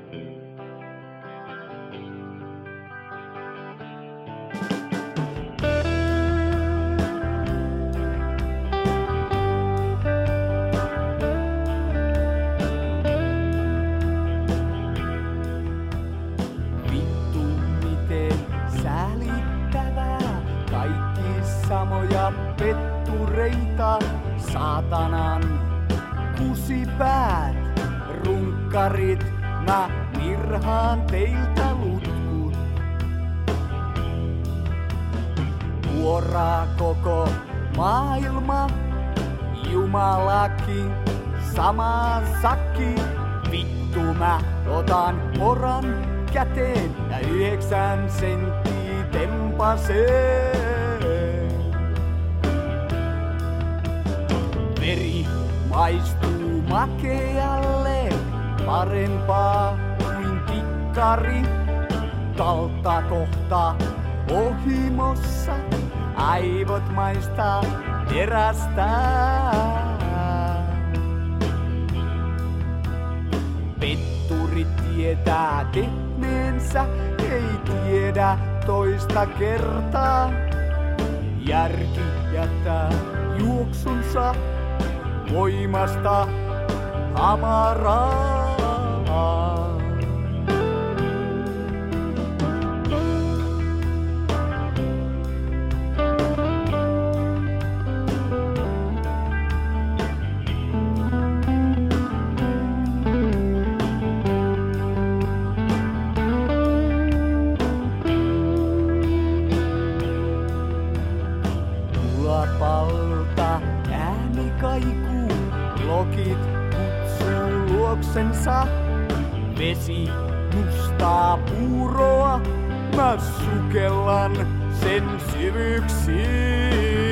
Vittu miten säälittävää, kaikki samoja pettureita, saatanan kusipäät, runkkarit, mä mirhaan teiltä lutkut. Vuoraa koko maailma, Jumalakin, sama sakki. Vittu mä otan oran käteen ja 9 senttiä tempaseen. Veri maistuu makealle, parempaa kuin tikkari. Kalta kohta ohimossa, aivot maistaa terästä. Petturit tietää tehneensä, ei tiedä toista kertaa. Järki jättää juoksunsa voimasta hamaraa. Palta ääni kaikuu, lokit kutsuu luoksensa. Vesi mustaa puuroa, mä sukellan sen syvyyksiin.